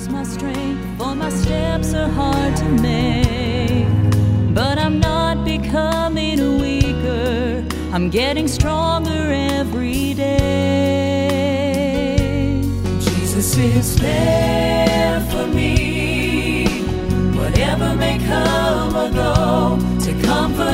lose my strength, for my steps are hard to make. But I'm not becoming weaker, I'm getting stronger every day. Jesus is there for me, whatever may come or go, to comfort